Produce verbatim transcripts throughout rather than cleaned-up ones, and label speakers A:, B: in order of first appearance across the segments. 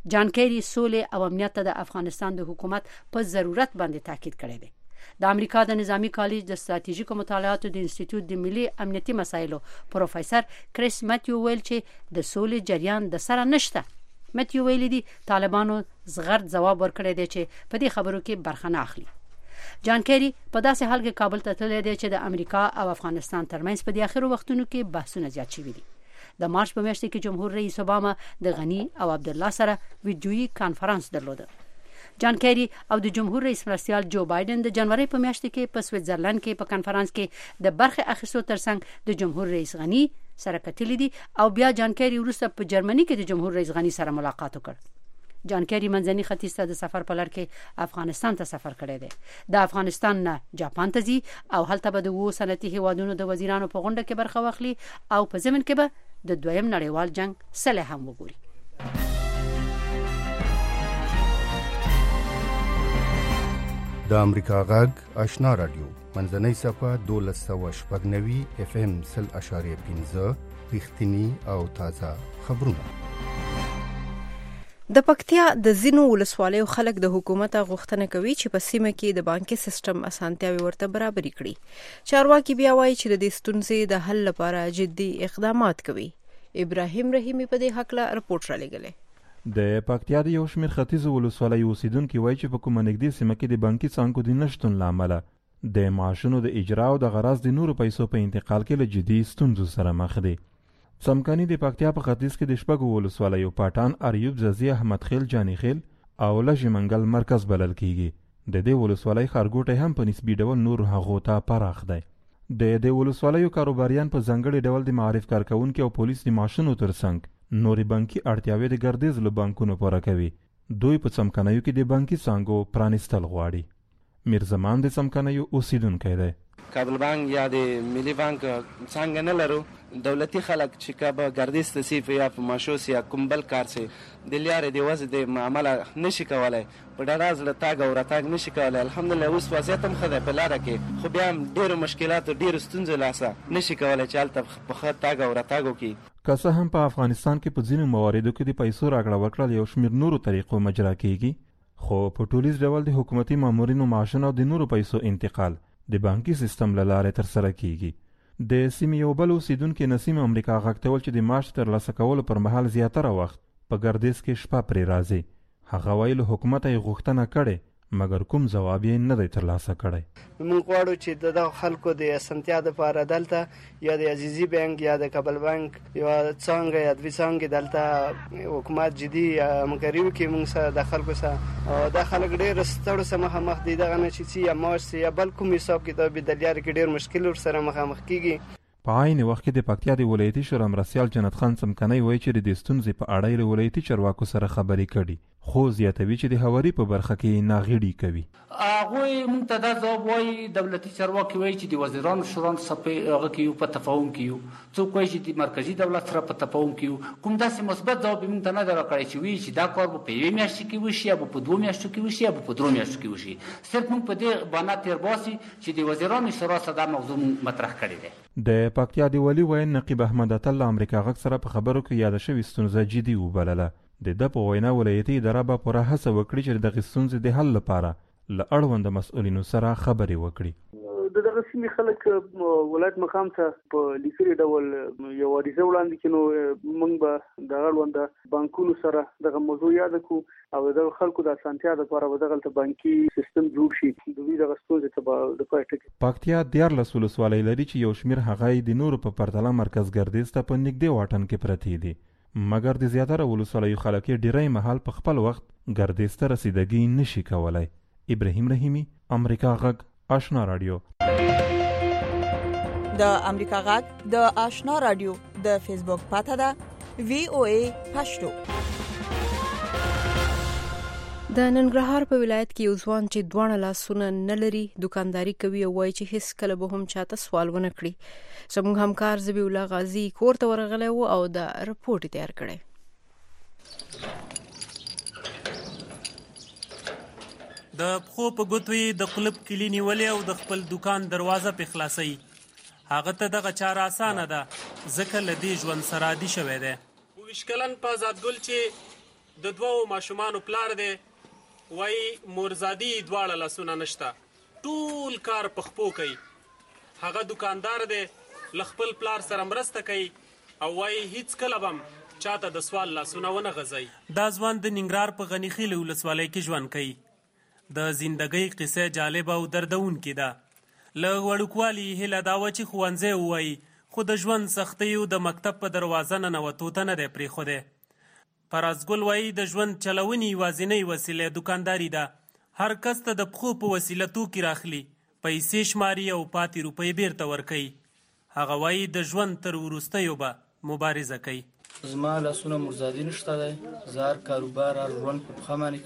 A: جان کیری سولې او امنیت ته د افغانستان د حکومت په ضرورت باندې تاکید کړی دی. د امریکا د نظامی کالج د ستراتیژیکو مطالعاتو د انسټیټیوټ د ملي امنیتي مسایلو پروفیسور کریس ماتیو ویل چې د سولې جریان د سره نشته. ماتیو ویل دي طالبانو زغرد ځواب ورکړی دی چې په دې خبرو کې برخه نه اخلي. جان کیری په داسې حال کې کابل ته تللی دی چې د امریکا او افغانستان ترمنځ په دې اخرو وختونو کې بحثونه زیات شوي دي. د مارچ په میاشت کې جمهور رئیس اوباما د غنی او عبدالله سره ویډیویي کانفرنس درلوده. جان کیری او د جمهور رئیس مرستیال جو بایدن د جنوري په میاشت کې په سویټزرلند کې په کانفرنس کې د برخه اخیستو ترڅنګ د جمهور رئیس غنی سره کتلې دي او بیا جان کیری وروسته په جرمني کې د جمهور رئیس غنی سره ملاقات وکړ. جان کیری منځني ختیځ ته د سفر په لړ کې افغانستان ته سفر کړی دی. د افغانستان نه جاپان ته ځي او هلته به د وو صنعتي هیوادونو د وزیرانو په غونډه کې برخه واخلي او په ضمن کې به د دویم نړیوال جنگ سله هم وګوري.
B: د امریکا غږ آشنا رادیو منځنۍ صفحه دولس سوه شپږ نوي اف ام سل اشاریه پنځه رښتینی او تازه خبرونه.
C: د پکتیا د ځینو ولسوالیو خلک د حکومت غوښتنه کوي چې په سیمه کې د بانکي سیستم اسانتیاوي ورته برابرې کړي. چارواکي بیا وایي چې د دې ستونزې د حل لپاره جدي اقدامات کوي. ابراهیم رحیمی په دې حق له رپورټ را لګلې.
D: د پکتیا د یو شمېر ختیځو ولسوالیو اوسیدونکي وایي چې په کومه نږدې سیمه کې د بانکي څانګو د نشتون له امله د معاشونو د اجرا او د غرض د نورو پیسو په انتقال کې له جدي ستونزو سره مخ دي. څمکني د پکتیا په ختیځ کې د شپږو ولسوالیو پاټان، اریوب، زازي، احمد خیل، جاني خیل او لږ منګل مرکز بلل کیږي. د دې ولسوالۍ ښارګوټی هم په نسبي ډول نور هغو ته پراخ دی. د دې ولسوالیو کاروباریان په ځانګړي ډول د معارف کارکوونکي او پولیس د معاشونو ترڅنګ نورې بانکي اړتیاوې د ګردیز له بانکونو پوره کوي. دوی په څمکنیو کې د بانکي څانګو پرانیستل غواړي. میرزمان د څمکنیو اوسیدونکی دی.
E: کابل بانک یا د ملي بانک څنګه نه لرو. دولتي خلک چې که به ګردیز ته سي یا په ماشوس یا کوم بل کار سي د لارې د وضع د معامله نشي کولی، په ډډه زړه تاګ او راتګ نشي کولی. الحمدلله اوس وضعیت هم ښه دی په لاره کې، خو بیا هم ډېرو مشکلاتو ډېرو ستونزو لاسه نشي کولی چې هلته په ښه تاګ او راتګ وکړي.
D: که څه هم په افغانستان کې په ځینو مواردو کې د پیسو راکړه ورکړه یو شمېر نورو طریقو مجرا کیږي، خو په ټولیز ډول د حکومتي مامورینو معاشونه او د نورو پیسو انتقال د بانکي سیستم له لارې ترسره کیږي. د سیمې یو بل اوسیدونکي نسیم امریکا غږ ته ویل چې د معاش ترلاسه کولو پر مهال زیاتره وخت په ګردیز کې شپه پرې راځي. هغه وایي له حکومته یې غوښتنه کړې مګر کوم ځواب یې نه دی ترلاسه کړی.
F: موږ غواړو چې د دغه خلکو د اسانتیا دپاره دلته یا د عزیزي بانک یا د کابل بانک یوه څانګه یا دوې څانګې دلته حکومت جدي همکاري وکړي موږ سره د خلکو سره. دا خلک ډېر ستړو سره مخامخ دي، دغه نه چې څه یا معاش سي یا بل کوم حساب کتاب د لارې کې ډېر مشکل ورسره مخامخ کېږي.
D: په عین وخت کې د پکتیا د ولایتي شورا مرستیال جنت خان څمکنی وایي چې د دې ستونزې په اړه یې له ولایتي چارواکو سره خبرې کړي، خو زیاتوي چې د هواري په برخه کې ناغېړي کوي.
G: هغوی موږ ته دا ځواب وایي، دولتي چارواکي وایي چې د وزیرانو شورا څخه هغه کې یو په تفاهم کې یو، څوک وایي چې د مرکزي دولت سره په تفاهم کې یو. کوم داسې مثبت ځواب موږ ته نه دی راکړی چې وایي چې دا کار به په یوې میاشتې کې وشي یا به په دوو میاشتو کې وشي یا به په درو میاشتو کې وشي. صرف موږ په دې بهانه تېر باسي چې د وزیرانو شورا سره دا موضوع مطرح کړې دی.
D: د پکتیا د والي ویاند نقیب احمد اتل له امریکا غږ سره په خبرو کې یاده شوې ستونزه جدي وبلله. د ده په وینا ولایتي اداره به پوره هڅه وکړي چې د دغې ستونزې د حل لپاره له اړونده مسؤلینو سره خبرې وکړي.
H: د دغه سیمې خلک ولایت مقام ته په لیکلي ډول یو عریضه وړاندې کړي، نو موږ به د اړونده بانکونو سره دغه موضوع یاده کړو او دغه خلکو د اسانتیا دپاره به دغلته بانکي سیستم جوړ شي، د دوی دغه ستونزې ته به د پای ټکي.
D: پکتیا دیارلس ولسوالۍ لري چې یو شمېر هغه یې د نورو په پرتله مرکز ګردیز ته په نږدې واټن کې پرتې دي، مګر د زیاتره ولسوالیو خلک یې ډېری مهال په خپل وخت ګردیز ته رسیدګي نشي کولی. ابراهیم رحیمی، امریکا غږ، آشنا رادیو.
C: د امریکا غږ د آشنا رادیو د فیسبوک پاته ده وی او ای پښتو. د ننګرهار په ولایت کې یو ځوان چې دواړه لاسونه نه لري دکانداري کوي او وایي چې هیڅ کله به هم چاته سوال ونه کړي. زموږ همکار ذبیح الله غازي کور ته ورغلی و او د رپورټ تیار کړی.
I: د پښو په ګوتو یې د قلب کلي نیولې او د خپل دکان دروازه پې خلاصوي. هغه ته دغه چاره اسانه ده ځکه له دې ژوند سره عادي شوی دی. اوویشت کلن په آزاد ګل چې د دوو ماشومانو پلار دی، وای مورزادي دواړه لاسونه نشته، ټول کار په خپو کوي. هغه دکاندار دی، له خپل پلار سره مرسته کوي او وای هیڅ کله به هم چاته د سوال لاسونه ونه غځوي. دا ځوان د ننګرهار په غني خیل ولسوالۍ کې ژوند کوي. د زندګۍ قصه جالبه او دردونکې ده. له وړوکوالي هیله دا وه چې ښوونځی ووایي، خو د ژوند سختیو د مکتب په دروازه ننوتو ته نه دی پرېښودی. فرازګل وایي د ژوند چلونې یوازینۍ وسیله دوکانداري ده. هر کس ته د پښو په وسیله توکي راخلي، پیسې شماري او پاتې روپۍ بیرته ورکوي. هغه وایي د ژوند تر وروستیو به مبارزه کوي.
J: زما لاسونه مرزادي نشته دی، زه هر کاروبار هر ژوند په پښه باندې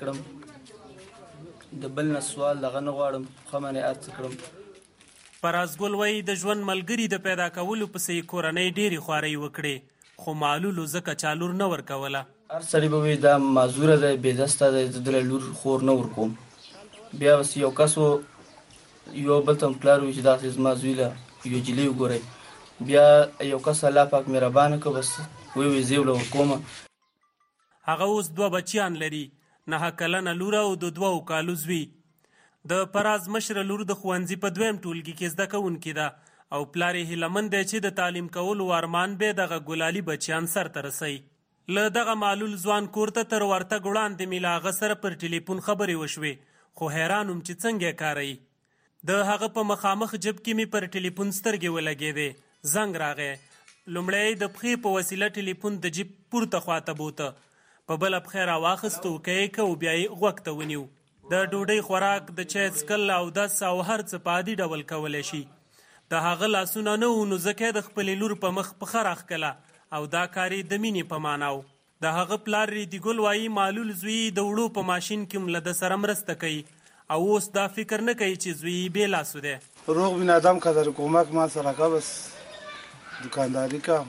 J: کړم، د بل نه سوال دغه نه غواړم، په پښه باندې هر څه کړم.
I: فرازګل وایي د ژوند ملګري د پیدا کولو پسې یې کورنۍ ډېرې خوارۍ وکړې، خو معلولو ځکه چا لور نه ورکوله.
J: هر سړي به وایي دا معذوره دی، بېدسته دی، زه دله لور خور نه ورکوم. بیا بس یو کس و، یو بل ته پلار وایي چې داسې زما زوی له یو جلۍ وګورئ. بیا یو کس الله پاک مهربانه کړ، بس ویې وایي زه یې له ورکومه.
I: هغه اوس دوه بچیان لري، نهه کلنه لور او د دوو کالو زوی. د فراز مشره لور د ښوونځي په دویم ټولګي کې زده کوونکې ده او پلار یې هیلهمند دی چې د تعلیم کولو ارمان به دغه ګلالي بچیان سرته رسوي. له دغه معلول ځوان کور ته تر ورتګ وړاندې مې له هغه سره پر ټلیفون خبرې وشوې، خو حیران وم چې څنګه یې کاروي. د هغه په مخامخ جب کې مې پر ټلیفون سترګې ولګېدې. زنګ راغی. لومړی د پښې په وسیله ټلیفون د جیب پورته خواته بوته، په بله پښه راواخیست، وکه یې که او بیا یې غوږ ته ونیو. د ډوډۍ خوراک، د چای څښل او دس او هر څه په عادي ډول کولی شي. د هغه لاسونه نه وو، نو ځکه د خپلې لور په مخ پښه راښکله او دا کار یې د مینې په معنا و. د هغه پلار ریدیګل وایي معلول زوی د وړو په ماشین کې هم له ده سره مرسته کوي او اوس دا فکر نه کوي چې زوی یې بې لاسو دی.
K: روغ بین آدم که در کمک ما سره که بس دکانداری که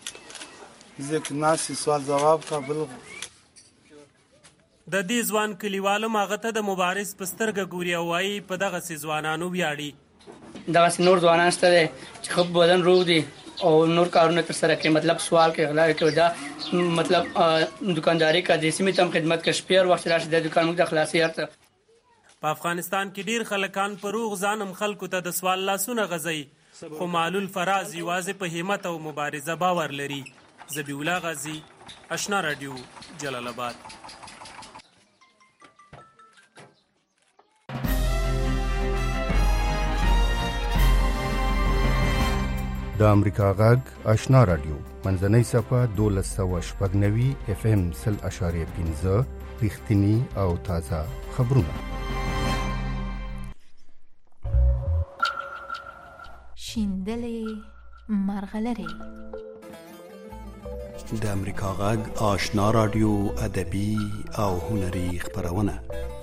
K: ذکر ناسی سوال جواب که بل.
I: د دې ځوان کلیوالو هغه ته د مبارز په سترګه ګوري او وایي په دغسې ځوانانو ویاړي.
J: دغسې نور ځوانان شته دی چې ښه بدن روغ دي او نور کارونه ترسره کوي، مطلب سوال کوي، غلا کوي، دا مطلب دکانداري کوي، د سیمې ته هم خدمت کوي، شپې هر وخت راشي د دکان موږ ته خلاصي هر څه.
I: په افغانستان کې ډېر خلکان په روغ ځانم خلکو ته د سوال لاسونه غځوي، خو معلول فراز یوازې په همت او مبارزه باور لري. ذبیح الله غازي، اشنا راډیو، جلال آباد.
B: د امریکا غږ آشنا رادیو منځنۍ صفه دولس سوه شپږ نوي اف ام سل اشاریه پنځه رښتینی او تازه خبرونه.
L: شیندلې مرغلرې
M: د امریکا غږ آشنا رادیو ادبي او هنري خبرونه.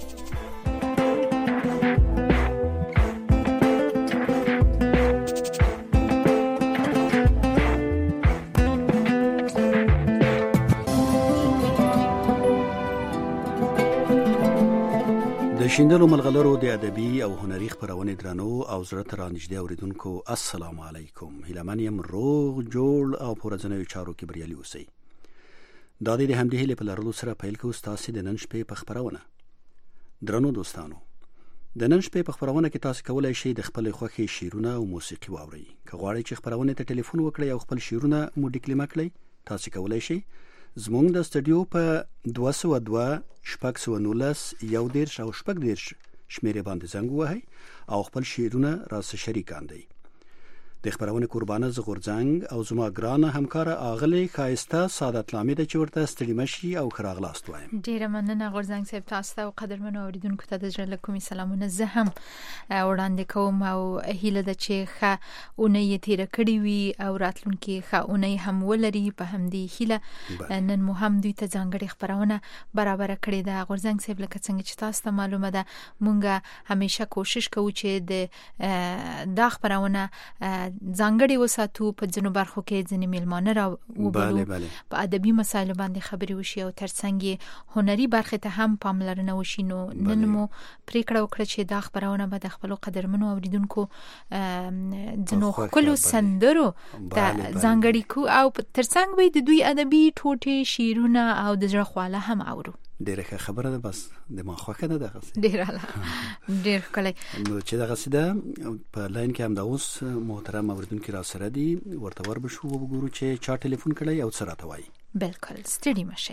M: شیندلو ملغلرو د ادبي او هنري خبرونه درنو او زړه ته رانږدې اوریدونکو السلام علیکم. هیلهمن یم روغ جوړ او په ورځنیو چارو کې بریالي اوسئ. دا د همدې هیلې په لرلو سره پیل کوو ستاسو د نن شپې په خبرونه. درنو دوستانو، د نن شپې په خبرونه کې تاسو کولای شئ د خپل خوښې شعرونه او موسیقي واورئ. که غواړئ چې خبرونه ته ټلیفون وکړئ او خپل شعرونه مو ډیکلیمه کړئ، تاسو کولای شئ زموږ د سټډیو په دوه سوه دوه شپږ سوه نولس یو دېرش او شپږ دېرش شمېرې باندې زنګ ووهئ او خپل شعرونه راسره شریکان دی. د خبرونه قربانه زه غورځنګ او زما ګرانه همکاره اغلې ښایسته سعادت لامي ده چې ورته ستړي مشي او ښه راغلاست وایم.
L: ډېره مننه غورځنګ صاحب، تاسو ته او قدرمنو اورېدونکو ته د زړه له کومې سلامونه زه هم وړاندې کوم او هیله ده چې ښه اونۍ یې تېره کړې وي او راتلونکې ښه اونۍ هم ولري. په همدې هیله نن مو هم دوی ته ځانګړې خبرونه برابره کړې ده. غورځنګ صاحب لکه څنګه چې تاسو ته معلومه ده، مونږ همیشه کوشش کوو چې د دا خبرونه ځانګړي وساتو، په ځینو برخو کې ځینې میلمانه را وبلو، په ادبي مسایلو باندې خبرې وشي او ترڅنګ هنري برخې ته هم پاملرنه وشي. نو نن مو پریکړه وکړه چې دا خبرونه به د خپلو قدرمنو اوریدونکو ځینو ښکلو سندرو ته ځانګړي کو او ترڅنګ به د دوی ادبي ټوټې، شعرونه او د زړه خواله هم اورو.
M: ډیره ښه خبره ده، بس د ما خوښه ده دغه څه.
L: ډیر اعلی، ډیر ښکلی.
M: نو چې دغه څه ده په لاین کې هم د اوس محترم اوریدونکي را سره دي، ورته ور بشو وګورو چې چا ټلیفون کړی او څه راته وایي.
L: بالکل ستړي مشئ.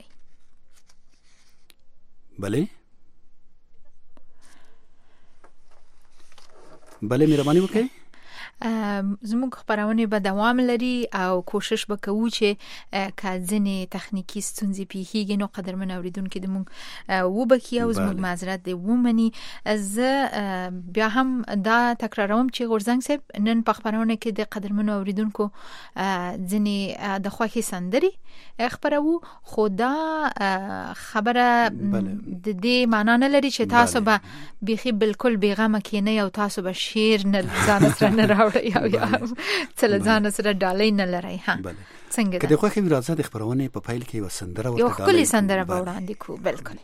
M: بله بله مهرباني وکړئ.
L: زموږ خبرونه به دوام لري او کوشش وکړو چې که ځینې تخنیکی ستونزې پیښیږي نو قدرمن اوریدونکو د موږ وبکي او زموږ معذرت دی ومني. زه بیا هم دا تکراروم چې غورزنګ صاحب نن په خبرونه کې د قدرمن اوریدونکو ځینې د خوښي سندري خبرو، خو دا خبره د دې معنا نه لري چې تاسو به بيخي بالکل بیغمه کینه او تاسو به شیر نه ځان سره نه یا یا څل ځان سره ډالۍ نه لري. ها څنګه
M: کله خو خبر راځه د خبرونه په فایل کې وسندره ورته
L: یو خپل سندره به وړاندې کو. بالکل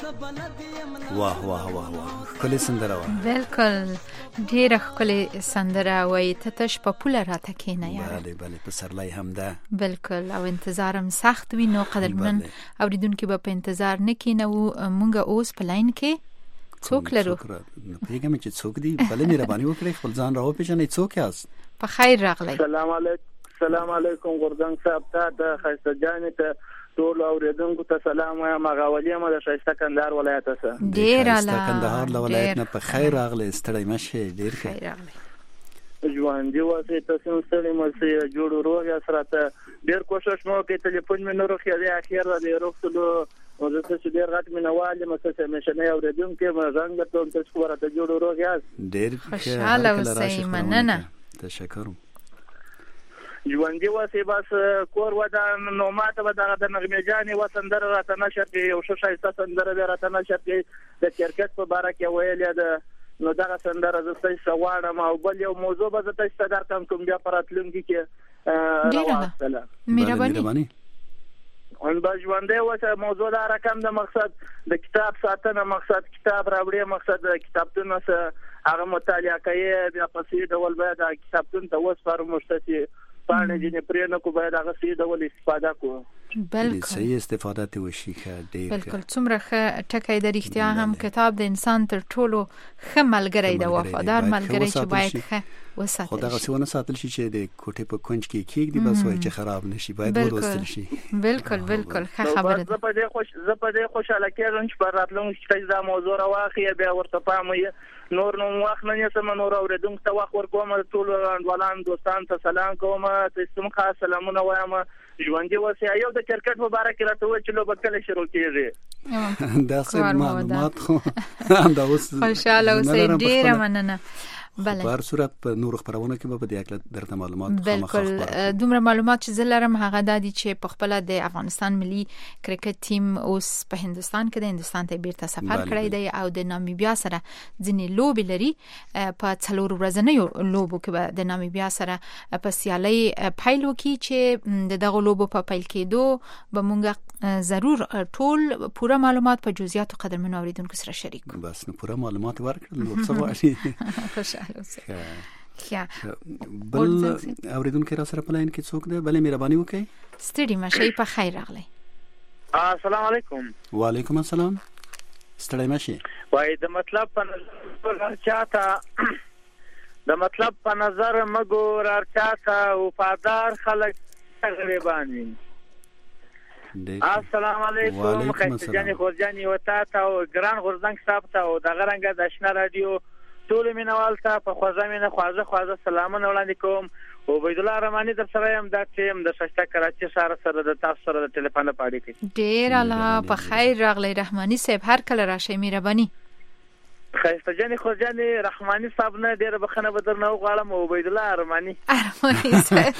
M: واه واه واه واه ښکلې سندره وه.
L: بالکل ډېره ښکلې سندره وایي ته تش په پوله راته کښېنه یاره.
M: بله بله پسرلی هم ده.
L: بالکل او انتظار هم سخت وي نو قدرمن اوریدونکي به په انتظار نه کښېنوو. مونږ اوس په لاین کې څوک لرو؟
M: نه پوهېږم چې څوک دي. بله مهرباني وکړئ خپل ځان راوپېژنئ. څوک یاست؟
L: په خیر راغلی.
N: سلام علیکم. سلام علیکم غورځنګ صاحب ته د ښایسته جانې ته ټول اوریدونکو ته سلام وایم. هغه ولیم د ښایسته کندهار ولایت څخه.
L: ډېر اعلی.
M: کندهار له ولایت نه په خیر راغلی. ستړی مه شئ. ډېر ښه
N: ژوندي اوسئ. تاسو ستړي مه شئ. جوړ روغ یاست. راته ډېر کوشش مو وکړئ. ټلیفون مې نه روغ دی اخر د روغتلو او زه چې ډېر غټ مینوال یم. څه همیشنی اوریدونکی یم. زنګ درته وم تاسو خو راته جوړ روغ یاست.
M: ډېر
L: خوشحاله اوسئ. مننه.
M: تشکر.
N: ژوندي اوسئ. بس کور ودان نو ماته به دغه د نغمې جانې و سندره راته نشر کړي. یو ښه ښایسته سندره بیا راته نشر کړي د کرکټ په باره کې ویلې ده. نو دغه سندره زه ستاسو څخه غواړم. او بل یو موضوع به زه تاسو ته درکړم کوم بیا په راتلونکي کې راواخلم.
L: مهرباني.
N: ان به ژوندی اوسه. موضوع دا رقم د مقصد د کتاب ساتنه مقصد کتاب راوړي مقصد د کتابتون څخه هغه مطالعه کوي. بیا په سي ډول باید د کتابتون ته وسپارو مشتسي پاڼې جنې پرې نه کو باید هغه سي ډول استفاده کو.
L: بالکل
M: صحیح استفاده ته وشي. ډېر
L: بالکل څومره ښه ټکی د رښتیا هم کتاب د انسان تر ټولو ښه ملګری دی. وفادار ملګری چې باید ښه وساتل شي.
M: خو دغه څه ونه ساتل شي چې د کوټې په کونج کې کېږدي بس وایي چې خراب نشي. باید ولوستل شي.
L: بالکل بالکل ښه خبره ده.
N: زه په دې خوش زه په دې خوشاله کېږم چې په راتلونکي کې دا موضوع راواخلي بیا ورته پام وي. نور نو وخت نه یسم نور اوریدونکو ته وخت ورکوم. ټول انډوالان دوستان ته سلام کوم. تاسو ته سلامونه وایم. ژوندي اوسئ. یو د کرکټ په باره کې راته وایي چې لوبه کله شروع کېږي.
M: دا څه معلومات خو دا اوس
L: خوشاله اوسئ. ډېره مننه.
M: بله په هر صورت په نور خبرونه کې به په دې اړه درته معلومات
L: بالکل دومره معلومات چې زه لرم هغه دا دي چې په خپل د افغانستان ملي کرکټ ټیم اوس په هندستان کې د هندستان ته بیرته سفر کړی دی او د نامیبیا سره ځینې لوبې لري. په څلور ورځنیو لوبو کې به د نامیبیا سره په سیالۍ پیل وکړي چې د دغه لوبو په پیل کېدو به مونږ ضرور ټول پوره معلومات په جزئیاتو قدرمنو اوریدونکو سره شریک کوو.
M: بس نو پوره معلومات ورکړل څه غواړي.
L: خوشاله اوسئ.
M: خیا بل اوریدونکو را سره په لاین کې څوک دی؟ بلې مهرباني وکړئ.
L: ستړي مشئ. په خیر راغلی.
N: السلام علیکم.
M: وعلیکم السلام. ستړي مشئ.
N: وای د مطلب په نظر چاته د مطلب په نظر مګور ارچاته وفادار خلک غریبانی. السلام علیکم. خیسته جانی خورجانی وتا ته او ګران غورځنګ صاحب ته او د غرنګ د آشنا رادیو ټول مینوال ته په خوځه مینه خوازه خوازه سلامونه وړاندې کوم. او عبید الله رحماني در سره یم. دا ټیم د شاشته کراچي ښار سره د تاسو سره د ټلیفون په اړه کې
L: ډیر الله په خیر راغلی. رحماني صاحب هر کله راشي. مهرباني.
N: خیسته جانی خورجانی رحماني صاحب نه ډیر بخنه بدر نه غواړم. او عبید الله رحماني
L: رحماني صاحب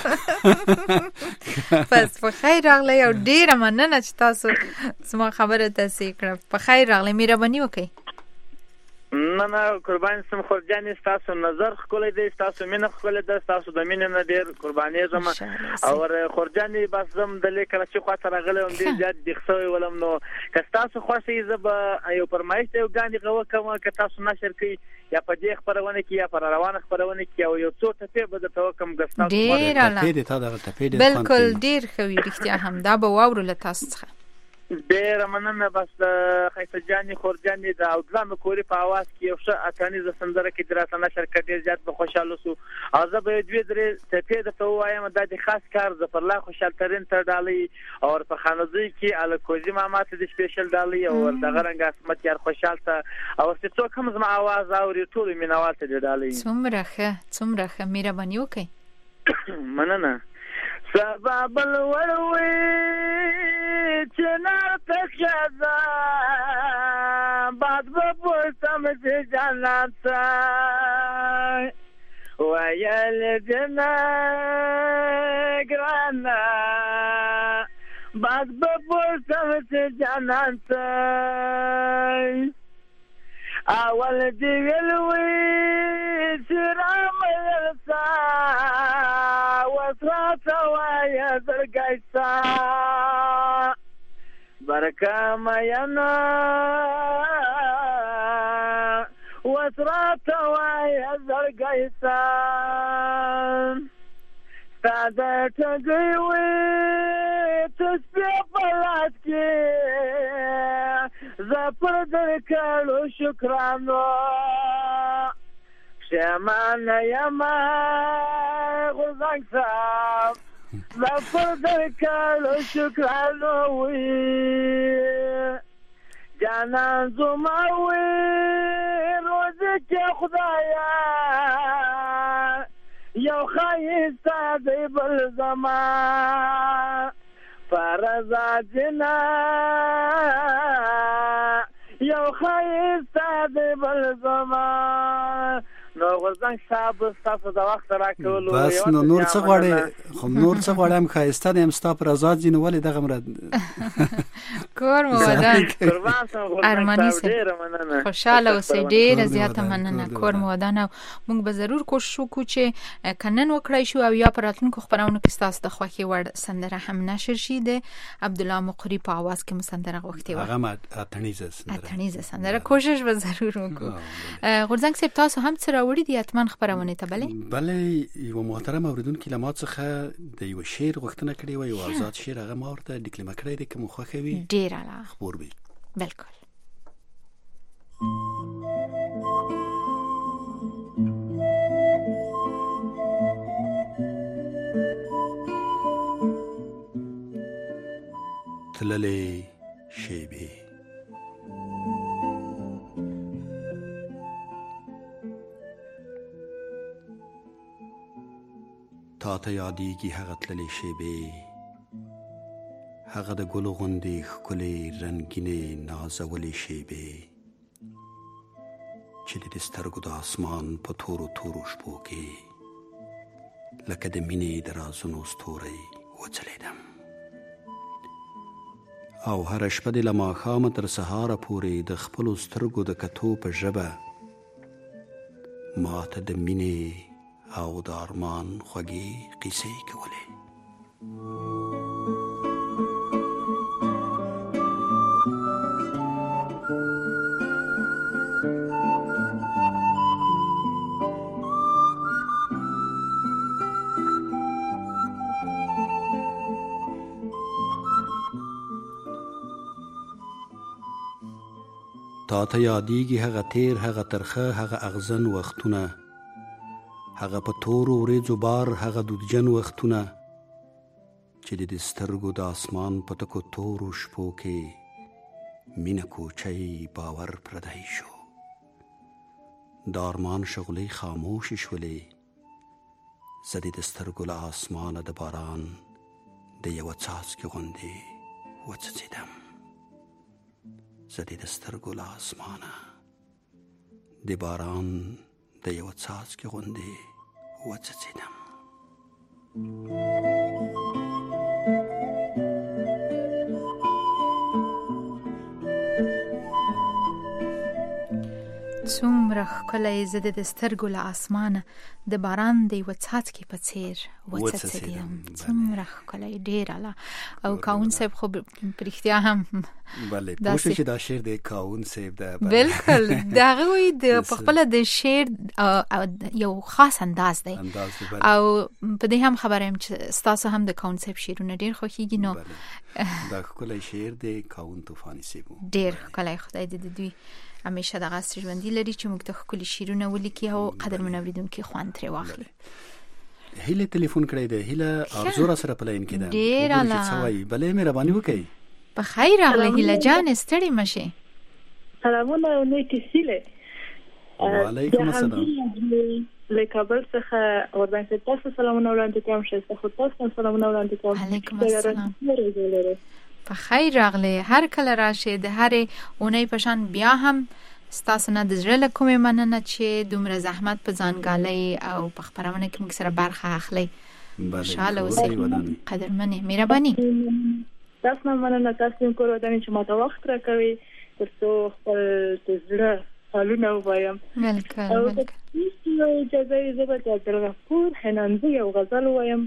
L: پس په خیر راغلی او ډیر مننه چې تاسو زما خبره تاسو کړه. په خیر راغلی. مهرباني وکړئ.
N: نه نه قربان سم خورجانی تاسو نظر خولې دې تاسو مینه خولې دې تاسو د مینې نه ډیر قرباني زما او خورجانی بس زم د لیکل چې خاطر راغلی هم دې زیات دښوي ولم. نو که تاسو خوښي زب یو پرمایش یو غاندي غو کوم که تاسو نشر کوي یا په دې خبرونه کې یا پر روانه خبرونه کې او یو څو ټپه به د توکم غستا
L: ډیر الله. بالکل ډیر خوي رښتیا هم دا به واورو له تاسو څخه.
N: ډیر مننه. بس د خیسته جانی خورجانی د اودلام کوري په आवाज کې یو څه اتانی ز سندره کې درته نشر کړي زیات به خوشاله سو. ازه به دوی درې ته د تو وایم د دې خاص کار ظفر الله خوشال ترين تر ډالي او په خانوزي کې الکوزي مامات د سپیشل ډالي او د غرنګ اسمت یار خوشال ته او څه کوم زما आवाज اوري ټول مینوال ته ډالي.
L: څومره ښه څومره ښه. مهرباني وکړئ.
N: مننه. سبب الوروي چنار تخزا بعد بپرسم چه جانات سای ویل جنا گرانا بعد بپرسم چه جانات سای اول دیولوی سرام یلسا وسراتا ویا زرگایسا برکا میانا راته وایه زړګی سم ستا د ټګۍ وې تسبیح په لاس کې زه پر درکړو شکرانو پښېمانه یمه غورځنګ صاحب زه پر درکړو شکرانو وې جانان زما وې روزه کې خدایا یو ښایسته دی بل زما فرضا جنا یو ښایسته دی بل زما نو غورځنګ صاحب ستاسو د وخت راکولو
M: بس نو نور څه غواړې خو نور څه غواړم ښایسته دی یم ستا پر آزاد ځي نو ولې دغه مراد
L: کور مو ودان ارماني صاحب خوشحاله اوسئ ډېره زیاته مننه کور مو ودان او موږ به ضرور کوشش وکړو چې که نن وکړی شو او یا په راتلونکو خپرونو کې ستاسو د خوښې وړ سندره هم نشر شي د عبدالله مقری په آواز کې مو سندره غوښتې وه
M: هغه اتڼیزه سندره
L: اتڼیزه سندره کوشش به ضرور وکړو غورځنګ صاحب تاسو هم څه راوړي دي حتما خپرونې ته بلې
M: بلې یوه محترم اورېدونکي له ما څخه د یوه شعر غوښتنه کړې وه یو آزاد شعر هغه ما ورته ډیکلمه کړی دی که مو خوښوي
L: ډېر اعلی
M: خپور وي
L: بالکل
M: تللې شیبې تا ته یادېږي هغه تللې شیبې هغه د ګلو غوندې ښکلې رنګینې نازولې شیبې چې د سترګو د اسمان په تورو تورو شپو کې لکه د مینې د رازونو ستوری وځلېدم او هره شپه دې له ماښامه تر سهاره پورې د خپلو سترګو د کتو په ژبه ما ته د مینې او د ارمان خوږې قصې کولې تا ته یادېږي هغه تیر هغه ترخه هغه اغزن وختونه هغه په تورو وریځو بار هغه دودجن وختونه چې د سترګو د اسمان په تکو تورو شپو کې مینه کوچی باور پردی شو د ارمان شغلې خاموشې شولې زه دې د سترګو له اسمانه د باران د یوه څاڅکي غوندې وڅڅېدم زه دې د سترګو له اسمانه د باران د یوه څاڅکي غوندې وڅڅېدم
L: څومره ښکلی زه د سترګو له اسمانه د باران د یوه څاڅکي په څېر وڅڅېدم څومره ښکلی ډېر اعلی او کاون صاحب خو په رښتیا هم
M: بلې پوه شوې چې دا شعر د کاون صاحب ده
L: بلکل د هغه وایي په خپله د شعر یو خاص انداز دی او په دې هم خبره یم چې ستاسو هم د کاون صاحب شعرونه ډېر خوښېږي نو
M: دا ښکلی شعر دی کاون طوفاني صاحب
L: ډېر ښکلی خدای دې د دوی همیشه دغه ژوندي لري چې موږ ته ښکلي شعرونه ولیکي او قدرمن اورېدونکي خوند ترې واخلي
M: هیله تلیفون کړی دی هیله ارزو را سره په لاین کې ده
L: ډېر اعلی
M: څه وایي بلې مهرباني وکړئ
L: په خیر راغلې هیله جان ستړې مه شې
O: سلامونه نیکې سیلې
M: وعلیکم السلام
O: له کابل څخه ورباندې تاسو سلامونه وړاندې کوم ښایسته خو تاسو سلامونه وړاندې کوم
L: علیکم السلام په خیر راغلې هر کله راشې د هرې اونۍ په شان بیا هم ستاسو نه د زړه له کومې مننه چې دومره زحمت په ځانګالۍ او په خپرونه کې موږ سره برخه اخلئ خوشحاله اوسئ قدرمنې مهرباني
O: تاسو نه مننه تاسو هم کور ودانې چې ماته وخت راکوئ تر څو خپل د زړه حالونه ووایم
L: بلکل بلکل
O: اجازه یې زه به د عبدالغفور حنانزي یو غزل ووایم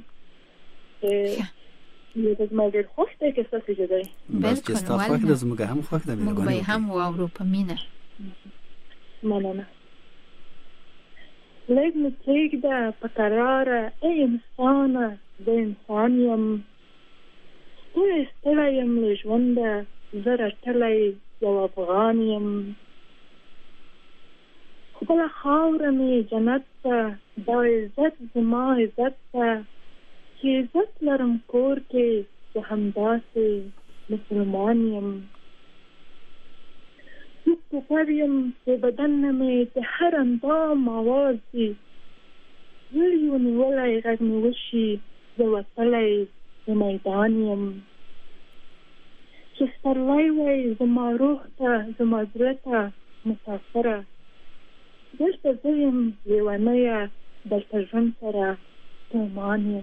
O: یو د زما ډېر خوښ دی که ستاسو اجازه یې
M: بلکل ولې
L: موږ به یې هم واورو په مینه
O: مننه لږ مې پرېږده په کراره ای انسانه زه انسان یم ستړی ستړی یم له ژونده زه رټلی یو افغان یم خپله خاوره مې جنت ته دا عزت زما عزت ته چې عزت لرم کور کې زه همداسې مسلمان یم څوک ټوکر یم چې بدن نه مې د هر اندام آواز وي زړی ونیولی غږ مې وشي زه وتلی د میدان یم چې سپرلی وی زما روح ته زما زړه ته مسافره دلته زه یم لیونیه دلته ژوند سره ستومان یم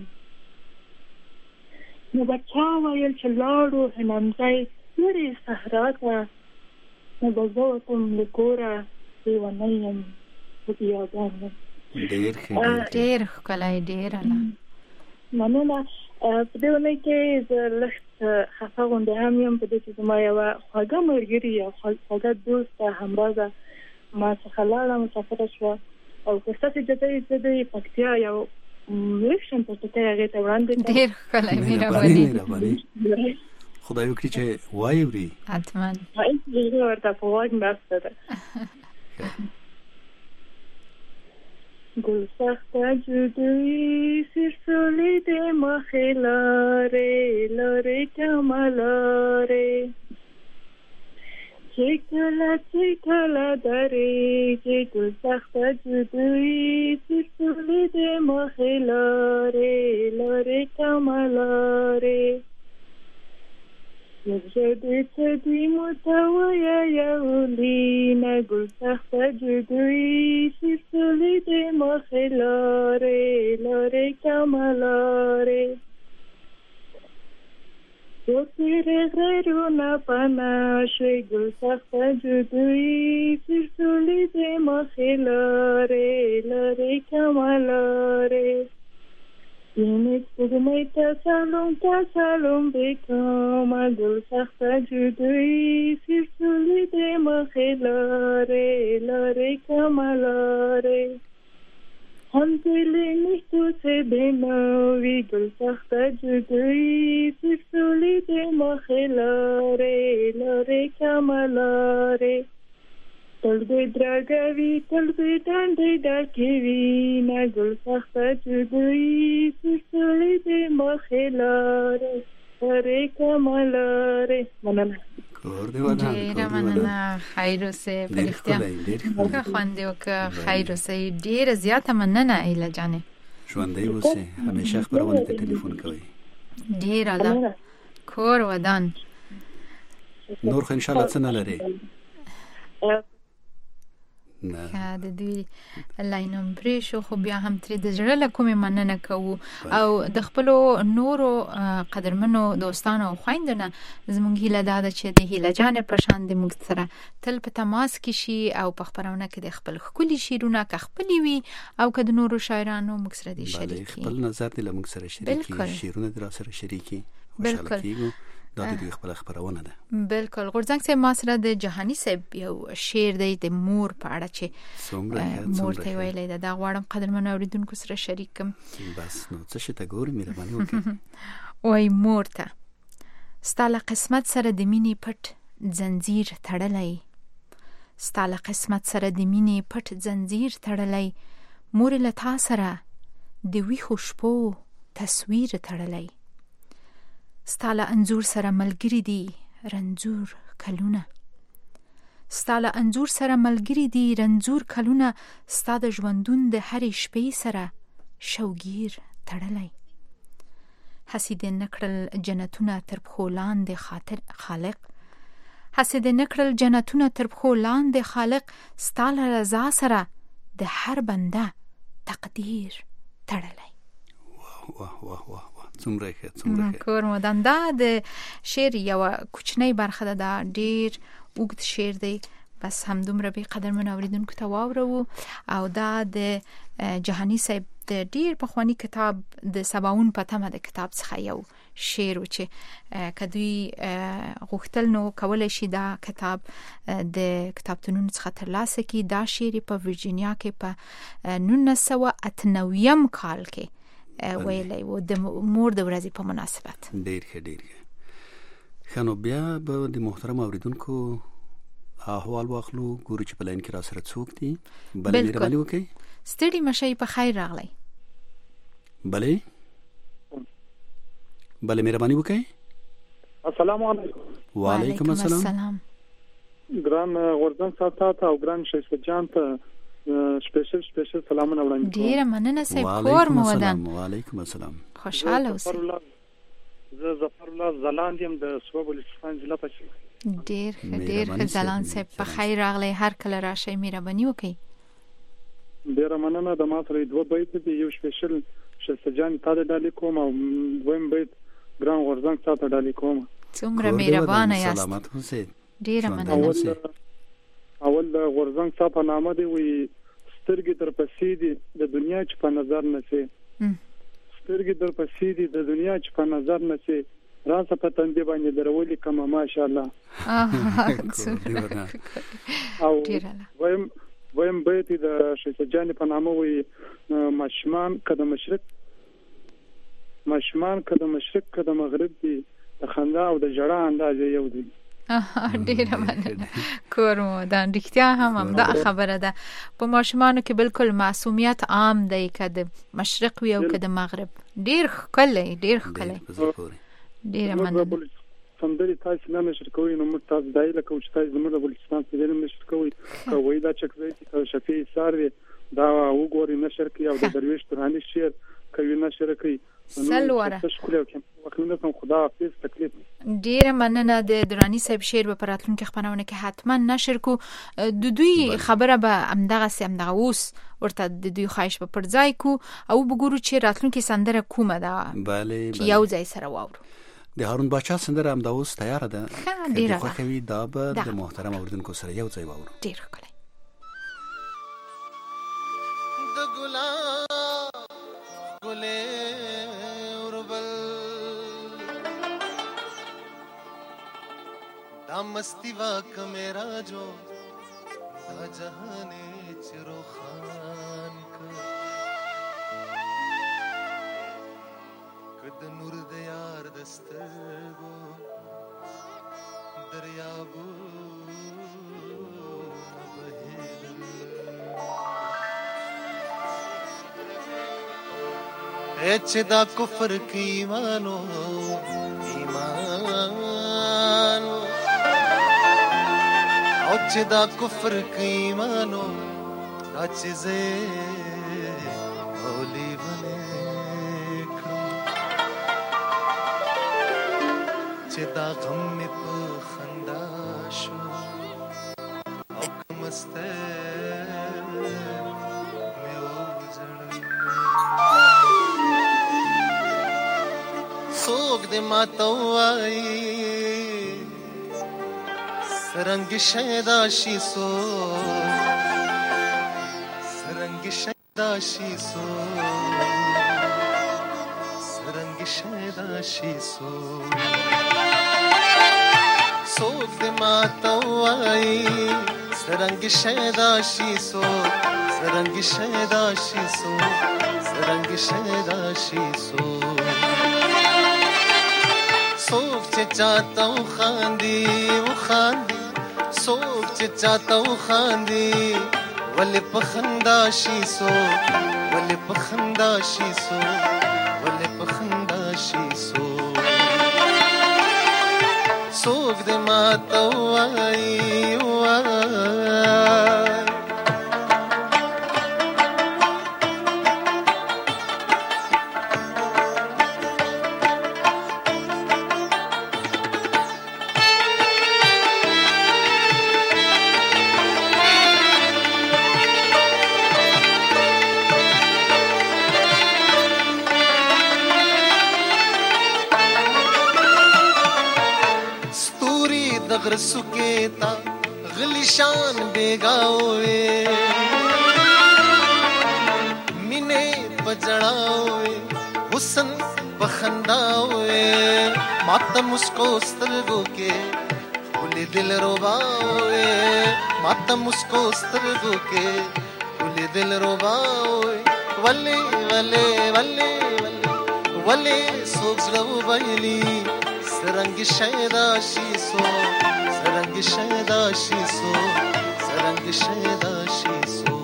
O: نو به چا ویل چې لاړو هنمځی لرې صحرا ته نو به زه وتم له کوره لیونی یم په بیابان یم
M: ډېر ښه
L: ډېر ښکلی ډېر الله
O: مننه په دې ونې کې زه لږ خفه غوندې هم یم په دې چې زما یوه خوږه ملګري یا خوږه دوسته همرازه ما څخه لاړه مسافره شوه او که ستاسې اجازه وي زه د پکتیا یو لږ شم پټکی هغې ته وړاندې کړم
L: ډېر ښکلی مهرباني
M: خدای وکړي چې واوري
L: حتما
O: زړه ورته په غوږ ناسته ده گل سخته جدوی سرسولی ده مخی لاره لاره کمالاره چه کلا چه کلا داره چه گل سخته جدوی سرسولی ده مخی لاره لاره کمالاره یجده چدی متویا یولی نگل سخت جدوی سرسولی ده مخلاره لاره کمالاره دو تیر غیرو نپناشوی گل سخت جدوی سرسولی ده مخلاره لاره کمالاره اینک بگمی تا سالم تا سالم بکم گل سخت جدوی سرسولی ده مخلاره لاره کمالاره هم دلی نیستو سه بناوی گل سخت جدوی سرسولی ده مخلاره لاره کمالاره تلبی درگوی تلبی دندی داکیوی نگل سخت جدوی سرسولی ده مخلاره لاره کمالاره مننه
L: ډېره مننه خیر اوسې په رښتیا ښه خوند یې وکړه خیر اوسې ډېره زیاته مننه ایله جانې
M: ژوندی اوسې همیشه خپرونې ته ټلیفون کوئ
L: ډېر الله کور ودان
M: نور خو انشاءالله څه نه لري
L: که د دوی لاینم پرې شو خو بیا هم ترې د زړه له کومې مننه کوو او د خپلو نورو قدرمنو دوستانو او خویندو نه زموږ هیله دا ده چې د هیله جانې په شان د موږ سره تل په تماس کې شي او په خپرونه کې د خپل ښکلي شعرونه که خپلې وي او که د نورو شاعرانو موږ سره دې شریک کړي
M: خپل نظر دې له موږ سره شریک کړي شعرونه دې را سره شریک کړي خوشحاله کېږو دا د دوی خپل خبرونه ده
L: بالکل غورځنګ صاحب ما سره د جهاني صاحب یو شعر دی د مور په اړه چې مور ته ویلې ده دا غواړم قدرمن اوریدونکو سره شریک کړم
M: بس نو څه شي ته ګورې مهرباني وکړه
L: وای مور ته ستا له قسمت سره د مینې پټ زنځیر تړلی ستا له قسمت سره د مینې پټ زنځیر تړلی مور له تا سره د ویښو شپو تصویر تړلی ستا له انځور سره ملګري دي رنځور کلونه ستا له انځور سره ملګري دي رنځور کلونه ستا د ژوندون د هرې شپې سره شوګیر تړلی هسې دې نه کړل جنتونه تر پښو لاندې خاطر خالق هسې دې نه کړل جنتونه تر پښو لاندې خالق ستا له رضا سره د هر بنده تقدیر تړلی
M: واه واه واه واه څومره ښه څومره ښه
L: کور مودان دا د شعر یوه کوچنۍ برخه ده دا ډېر اوږد شعر دی بس همدومره به قدرمن اوریدونکو ته واورو او دا د جهاني صاحب د ډېر پخواني کتاب د سباون په تمه د کتاب څخه یو شعر و چې کدوی غوښتل نو کولای شي دا کتاب د کتابتونونو څخه ترلاسه کړي. دا شعر په ورجینیا کې په نولس سوه اته نوي کال کې ویلی و د مور د ورځې په مناسبت.
M: ډیر ښه ډیر ښه. ښه نو بیا به د محترم اوریدونکو احوال واخلو، ګورو چې په لاین کې را سره څوک دي. بله مهرباني وکړئ.
L: ستړي مشئ، په خیر راغلی.
M: بله بله مهرباني وکړئ.
P: السلام علیکم.
M: وعلیکم السلام.
P: ګران غورځن صاحب ته او ګران شایسته جان ته سپیشل سپیشل سلامونه وړاندې کوم.
L: ډیره مننه صاحب، کور مو ودان.
M: وعلیکم السلام.
L: خوشاله اوسئ.
P: زه ظفر الله زلاند یم د سواب بلوچستان ضلع پښتون.
L: ډیر ډیر ښه زلاند صاحب، په خیر راغلی. هر کله راشئ، مهرباني وکړئ.
P: ډیره مننه. د ما سره دوه بیت دي، یو سپیشل شایسته جان ته د ډالې کوم او دویم بیت ګران غورځن صاحب ته ډالې کوم.
L: څومره مهربانه یاست.
M: سلامت اوسئ.
L: ډیره مننه.
P: اول د غورځن صاحب په نامه دی وی سترګې در پسې دي د دنیا چې په نظر نشي، سترګې در پسې دي د دنیا چې په نظر نشي، راسه په تندې باندې درولې کما ماشاءالله. او ویم ویم بیت د شایسته جان په نامه وی ماشمان کده مشرق ماشمان کده مشرق کده مغرب دي، د خندا او د جړا اندازې یو دي.
L: ډیره مننه. کور مو ودان. رښتیا هم همدا خبره ده. په ماشومانو کې بالکل معصومیت عام دی، که د مشرق وي او که د مغرب. ډیر ښکلی ډیر ښکلی. ډیره مننه.
P: سندري تاسو نه نشر کوئ نو موږ تاسو دایله کوو چې تاسو زموږ د بلوچستان په ځای نشر کوئ. کوي دا چکرې چې شفیع سار دی دا وګوري نشر کوي او د درویش ترهانی شعر کوي نشر کوي.
L: سلوره
P: تشکر وکړم. خدا حافظ. تکلیف.
L: ډیره مننه. د درانی صاحب شعر په راتلونکي خبرونه کې حتما نشر کو. د دوی خبره به همدغه سم دغه اوس ورته د دوی خواهش په پرځای کو او وګورو چې راتلونکي سندره کومه ده.
M: بله
L: چې یو ځای سره واورو.
M: د هارون باچا سندره هم دا اوس تیار ده.
L: ډیره
M: خوښوي دا به د محترم اوریدونکو سره یو ځای واورو.
L: ډیر ښکلی.
Q: د ګلاب ګلې اوربل دا مستی واک میرا جو دا جهانے چرو خان کا کد نور دیار دستگو دریابو اچ دا کفر کی ایمانو ایمانو اچ دا کفر کی ایمانو دا چیزے اولی بنے کھڑو چ دا غم میں پخنداشو او کمستے سوک دے ماتو آئی سرنگ شیداشی سو سرنگ شیداشی سو سرنگ شیداشی سو سوک دے ماتو آئی سرنگ شیداشی سو سرنگ شیداشی سو سرنگ شیداشی سو سوک چه چاہتا ہوں خاندی وہ خاندی سوک چه چاہتا ہوں خاندی ولی پخنداشی سو ولی پخنداشی سو ولی پخنداشی سو سوک دے ماتا وائی وائی غر سکیتا غلی شان بیگاوے مینے پجڑاوے حسن پخندا وې ماته مسکو سترګو کې ولې دل ربا وې ماته مسکو سترګو کې ولې دل ربا وې ولې ولې ولې ولې سوک زړه وبایلی سرنګ شیدا شي سو سرنګ شیدا شي سو سرنګ شیدا شي سو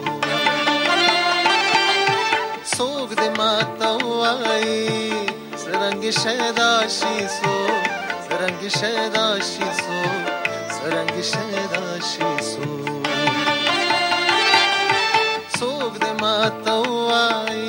Q: سوک دې ماته وای سرنګ شیدا شي سو سرنګ شیدا شي سو سرنګ شیدا شي سو سوک دې ماته وای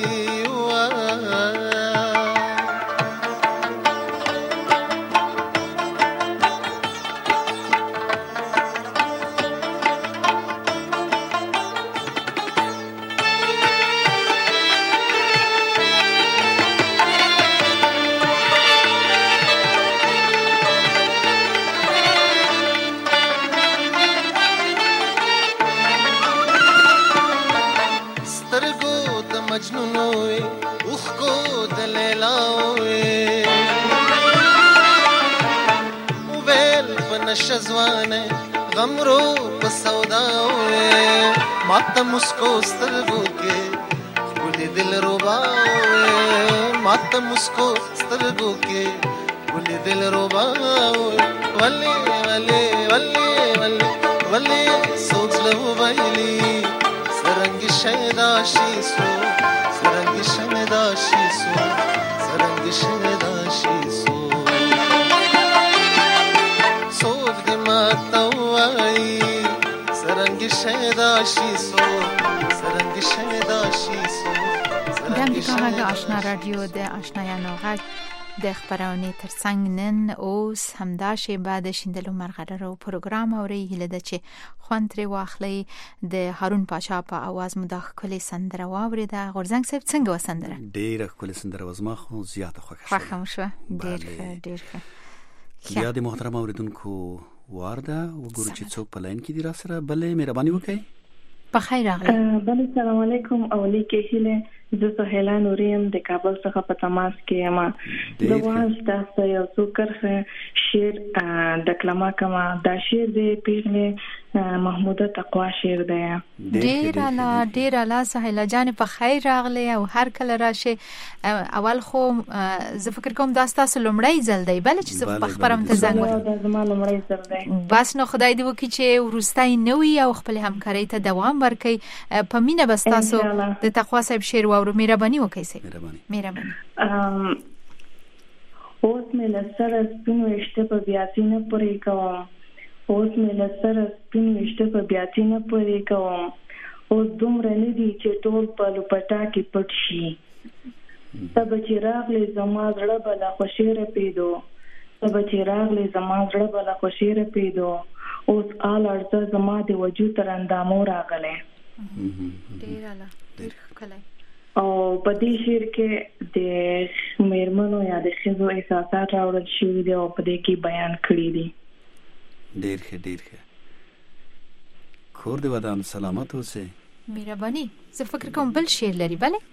Q: شزوانه غمرو په سودا وې ماته مسکو سترګو کې ولې دل ربا وې ماته مسکو سترګو کې ولې دل ربا وې ولې ولې ولې ولې ولې سوچ لو وایلی سرنګ شیدا شي سو سرنګ شیدا شي سو سرنګ شیدا شي سو سرنګ شیدا شي سو سرنګ شیدا شي سو
L: د امریکا غږ آشنا رادیو د آشنایانو غږ د خبرونه ترڅنګ نن اوس همدا شی بعد شیندلو مرغلرو پروګرام اوري هله د چې خوان تر واخلي د هارون پاشا په आवाज مداخ کلی سندره واوریده غورزنګ صاحب څنګه وسندره
M: ډیره کلی سندره وزما خو زیاته خوښه
L: خوښه شو ډیر ډیر
M: ښه یا د محترم اوریدونکو وارده وګورو چې څوک په لاین کې دي را سره بلې مهرباني وکړئ
L: په خیر راغلی
O: بله السلام علیکم او لیکه هیله زه سهیلا نوریم د کابل څخه په تماس کې یم زه وایم تاسو یو څو کرښه شعر د کلمه کما دا شعر د پیغله محموده تقوا شعر دی
L: ډیر اعلی ډیر اعلی سهیلا جان په خیر راغلی او هر کله راشه اول خو زه فکر کوم دا تاسو لومړی ځل دی بل چې زه په خبرم ته زنګ
O: وکړم دا زما لومړی ځل دی
L: بس نو خدای دې وکړي چې ورستای نوې او خپل همکارۍ ته دوام ورکړي په مینه بس تاسو د تقوا صاحب شعر واورو مهرباني وکړئ سي
M: مهرباني
L: مهرباني
O: اوس مې لسره سپینو اشته په بیاتی نه پورې کوم اوس مې لسره سپینو اشته په بیاتی نه پورې کوم اوس دومره نه دي چې ټول په لپټا کې پټ شي تب چې راغلی زما زړه بلا خوشیره پیدو تب چې راغلی زما زړه بلا خوشیره پیدو اوس آل ارزه زما د وجود تر اندامو راغله
L: ډیر اعلی ډیر کله
O: او په دې شعر کې د میرمنو یا د ښځو احساسات راوړل شوي دي او په دې کې بیان کړي دي
M: ډیر ښه ډیر ښه کور دې ودان سلامت اوسئ
L: مهرباني زه فکر کوم بل شعر لري بله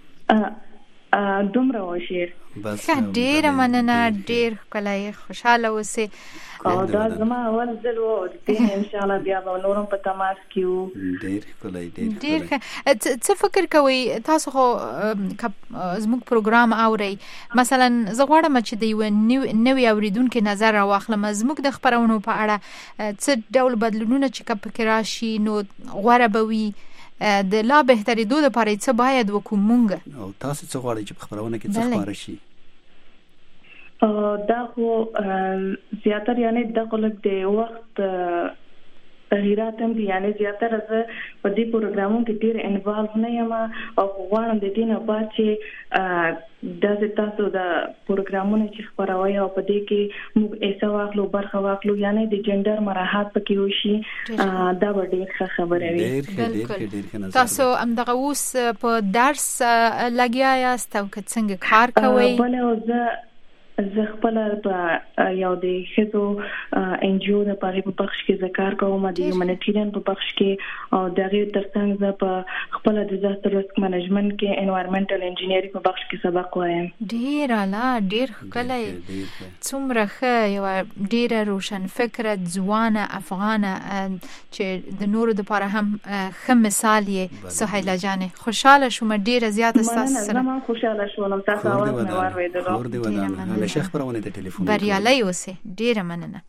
O: دومره و شعر
M: بس
L: ډیر مننه ډیر کله خوشاله اوسئ
O: او دا زما اول ځل و چې ان شاء الله بیا به نورم په تماس کې وو
M: ډیر کله ډیر
L: ډیر څه فکر کوي تاسو خو زموږ پروګرام اوري مثلا زه غواړم چې د یو نوې اوریدونکو نظر راواخلم زموږ د خبرونو په اړه څه ډول بدلونونه چې کپ کې راشي نو غوړه بوي د لا بهتري دوه لپاره څه باید وکوم مونږ
M: او تاسو څه غواړئ چې په خبرونه کې څه خبره شي
O: دا خو زیاتره یعنی د خلک د وخت تغیرات هم دي یعنی زیاتره زه په دې پروګرامونو کې ډیر انوالو نه یم او غواړم د دې نه بعد چې د تاسو د پروګرامونو چې خبروي او په دې کې موږ ایسا واخلو برخه واخلو یعنی د جندر مراحت پکې وشي دا به ډیر ښه خبره وي
L: بالکل تاسو هم دغه اوس په درس لګیا یاست او څنګه کار کوئ
O: بله زه زه خپل په یو د خزو ان جی او د پاره په بخش کې ذکر کوم د هیومانیټیرین په بخش کې او دغه ترڅنګ زه په خپل د ډیزاستر ریسک مینجمنت کې انوایرنمنټل انجینیرینګ په بخش کې سبق وایم.
L: ډیر اعلی، ډیر ښکلی، څومره ښه، یو ډیره روشن فکره ځوانه افغانه چې د نورو لپاره هم ښه مثال یې. سهیله جان خوشاله شوم، ډیره زیاته ستاسو سره.
O: زما خوشاله شوم تاسو اواز مې واورېدلو.
M: ور دی ودان همیشه خبرونه د ټلیفون
L: بریالي اوسه. ډیره مننه.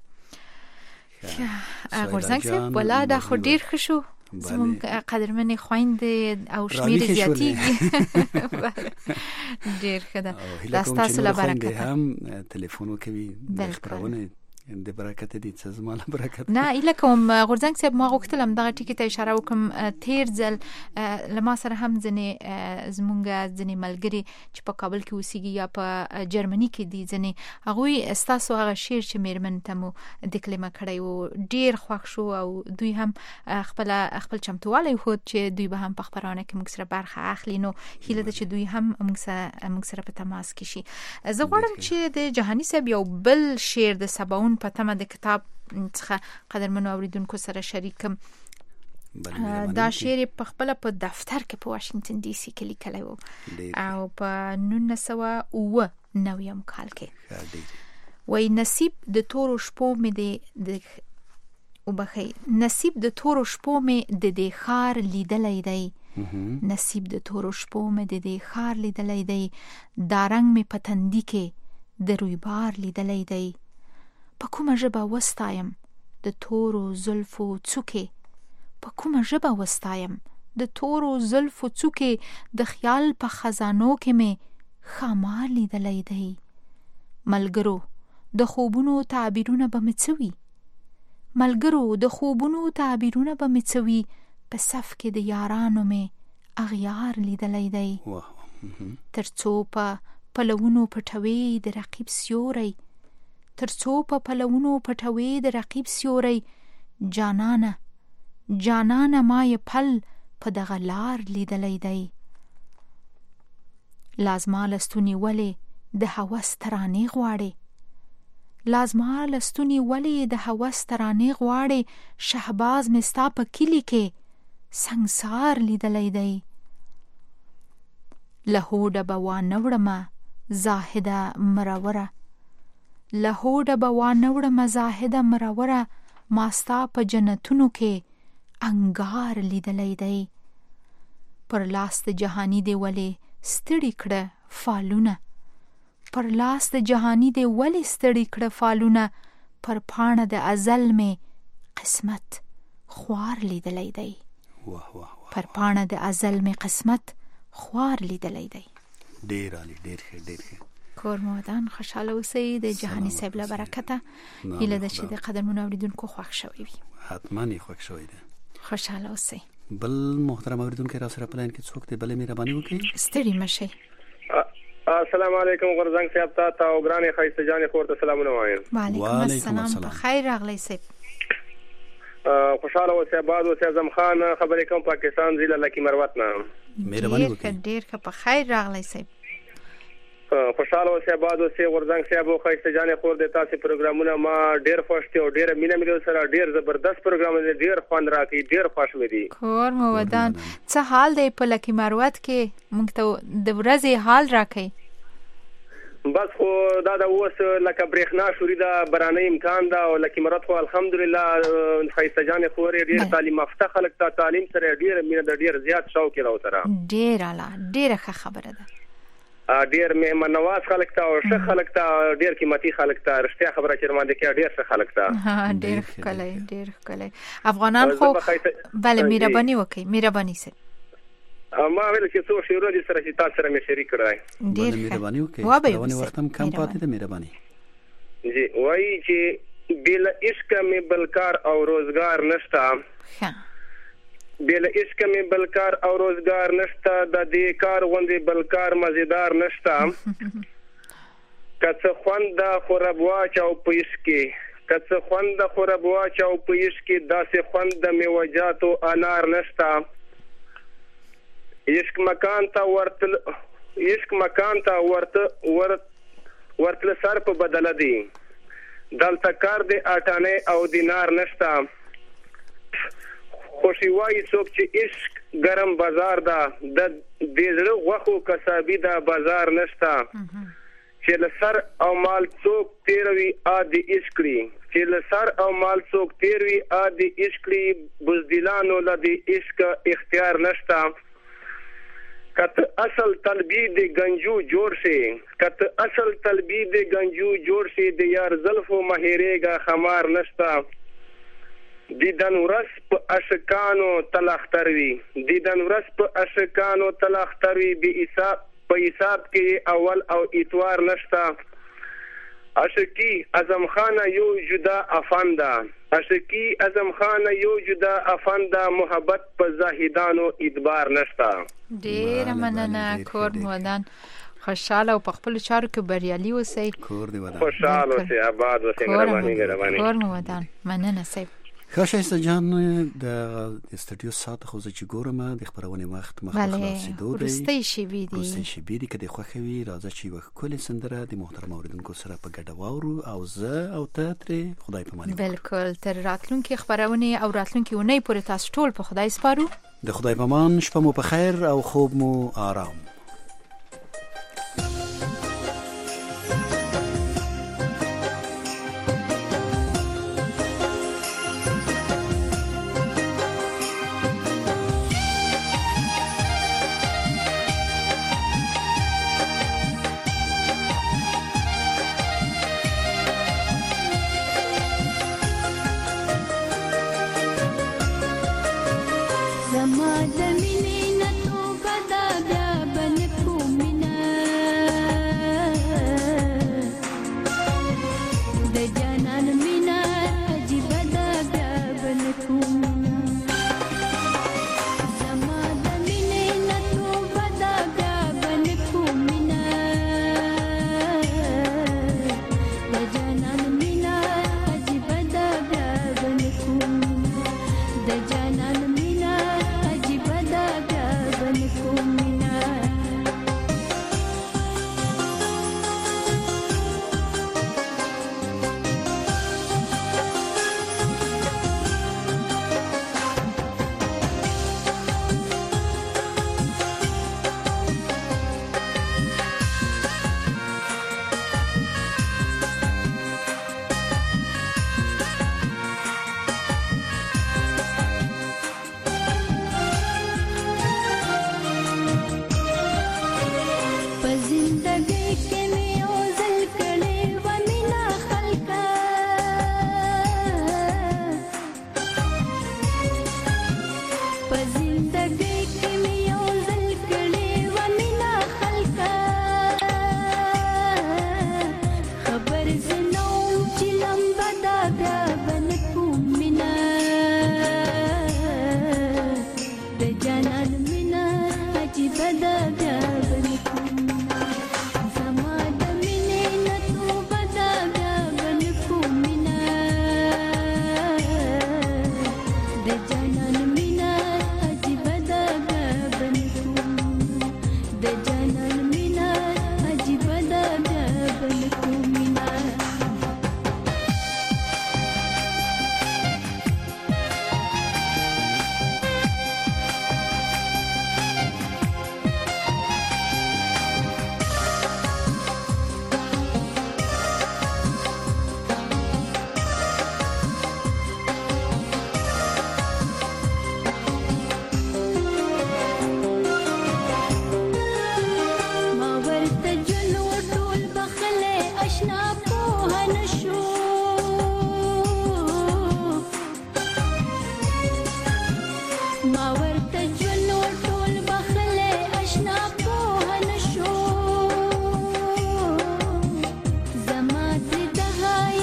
L: غورځنګ صاحب ولا دا خو ډیر ښه شو. زموږ قدرمنې خويندې او شمیر زیاتیږي. ډیر ښه ده. دا ستاسو له برکته
M: هم ټلیفون کوي د خبرونه د برکت دي څه زماله برکت
L: نه اله کوم. غورځنګ صاحب ما غوښتلم دغه ټکی ته اشاره وکم. تیر ځل لما سره هم ځنې زمونږ ځنې ملګری چې په کابل کې اوسېږي یا په جرمني کې دي ځنې هغوی ستاسو هغه شعر چې میرمن ته مو دکلمه کړی و ډیر خوښ شو او دوی هم خپل خپل چمتوالی ښود چې دوی به هم په خبرونه کې موږ سره برخه اخلي. نو هیله ده چې دوی هم موږ سره موږ سره په تماس کې شي. زه غواړم چې د جهاني صاحب یو بل شعر د سباون په تمه د کتاب څخه قدرمنو اوریدونکو سره شریکم. دا شعر په خپل په دفتر کې په واشنگټن ډي سي کې لیکلی و او په نولس سوه اوه نویم کال کې. وای نصیب د تورو شپو مې د وبخي نصیب د تورو شپو مې د دې خار لیدلی دی. نصیب د تورو شپو مې د دې خار لیدلی دی. دا رنگ مې په تندي کې د روی بار لیدلی دی. په کومه ژبه وستایم د تورو زلفو څوکې. په کومه ژبه وستایم د تورو زلفو څوکې. د خیال په خزانو کې مې ښامار لیدلی دی. ملګرو د خوبونو تعبیرونه به مې څه وي. ملګرو د خوبونو تعبیرونه به مې څه وي. په صف کې د یارانو مې اغیار لیدلی دی. تر څو په پلونو پټوي د رقیب سیوری. تر څو په پلونو پټوي د رقیب سیوری. جانانه جانانه ما یې پل په دغه لار لیدلی دی. لازما لستونی ولې د هوس ترانې غواړي. لازما لستونی ولې د هوس ترانې غواړي. شهباز مې ستا په کلي کې سنګسار لیدلی دی. له هوډه به وانه وړمه زاهده مروره. له هوډه به وانه وړمه زاهده مروره. ما ستا په جنتونو کې انګار لیدلی دی. پر لاس د جهاني دی ولې ستړي کړه فالونه. پر لاس د جهاني دی ولې ستړي کړه فالونه. پر پاڼه د ازل مې قسمت خوار لیدلی دی. پر پاڼه د ازل مې قسمت خوار لیدلی دی.
M: ډیر عالی، ډیر ښه، ډیر ښه.
L: کور مودان خوشاله اوسئ. د جهاني صاحب له برکته هیله ده چې د قدرمنو اوریدونکو خوښ شوي وي.
M: حتما یې خوښ شوی دی.
L: خوشاله اوسئ.
M: بل محترم اوریدونکو را سره پلان کې څوک دی بلې مهرباني وکړئ.
L: ستړي مشئ.
R: السلام علیکم غورځنګ صاحب ته تا او ګرانې ښایسته جانې خور ته سلامونه وایم.
L: وعلیکم السلام. په خیر راغلی صاحب.
R: خوشاله اوسئ، آباد اوسئ. اعظم خان خبرې کوم پاکستان ضلع لکی مروت نه.
L: مهرباني وکړئ. ډیر ښه، په خیر راغلی صاحب.
R: خوشاله اوسئ، آباد اوسئ. غورځنګ صاحب او ښایسته جانې خور د تاسو پروګرامونه ما ډیر خوښ دي او ډیر مینه مې سره ډیر زبردست پروګرام دی. ډیر خوند راکړي، ډیر خوښ مې دي.
L: کور مو ودان. څه حال دی په لکی مروت کې؟ موږ ته د ورځې حال راکړئ.
R: بس خو دا د اوس لکه برېښنا شوري دا برانه امکان دا او لکه مراد خو الحمدلله ښایسته جانې خور ډیر تعلیم یافته خلک ته تعلیم سره ډیر مینه د ډیر زیات شوق راو سره.
L: ډیر اعلی، ډیره ښه خبره ده.
R: ډیر مهمان نواز خلک ته او ښه خلک ته ډیر قیمتي خلک ته رښتیا خبره چې رمانده کې ډیر ښه خلک ته.
L: ها ډیر ښکلی، ډیر ښکلی. افغانان خو بله مهرباني وکړئ. مهرباني سه
R: ما ویل چې څو شعرونه دي سره چې تاسو سره مې شریک کړای.
L: ډیر
M: مهرباني وکړئ. رواني وخت هم کم پاتې ده. مهرباني.
R: جی وایي چې بل عشق مې بلکار او روزګار نشتا. ها بل عشق مې بلکار او روزګار نشتا. د دې کار غوندې بلکار مزیدار نشتا. کڅ خوند خرابوا چاو پېش کې کڅ خوند خرابوا چاو پېش کې داسې خوند د میوجاتو انار نشتا. عشق مکان ته ورتل عشق مکان ته ورته ور ورتل سر په بدله دی دلته کار د اټانې او دینار نشتا خوشي وای څوک چې عشق ګرم بازار دا د دې زړه غوخو کسابي دا بازار نشتا چې لسر او مال څوک تیروي ادي عشقري چې لسر او مال څوک تیروي ادي عشقري بزدلانو لدی عشق اختیار نشتا کته اصل طلبی د گنجو جوړ شي کته اصل طلبی د گنجو جوړ شي د یار زلفو مهریګه خمار نشتا دیدن ورس په اشکانو تلختروي دیدن ورس په اشکانو تلختروي به حساب په حساب کې اول او اتوار نشتا اشکی اعظم خان یو جدا افاندا اشکی اعظم خان یو جدا افاندا محبت په زاهدانو ادبار نشتا
L: ډیر مننه کور مودان خوشاله او په خپل چارو کې بریالي اوسئ
M: کور دی ودان
R: خوشاله اوسئ آباد اوسئ مهرباني ګرځواني
L: کور مودان مننه سیب
M: خاشایسته جان د استودیو ساعت خو چې ګورم د خبرونه وخت مخالفه سیدو دی
L: ورستي شي بي دي
M: ورستي شي بي دي کده خوخوي راځي چې وکول سندره د محترم اوریدونکو سره په ګډه واورو او زه او تاتري خدای په مانی
L: بالکل تر راتلونکي خبرونه او راتلونکي ونی پورې تاسو ټول په خدای سپارو
M: د خدای په مان شپه مو په خیر او خوب مو آرام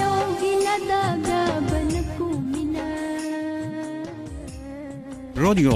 S: رادیو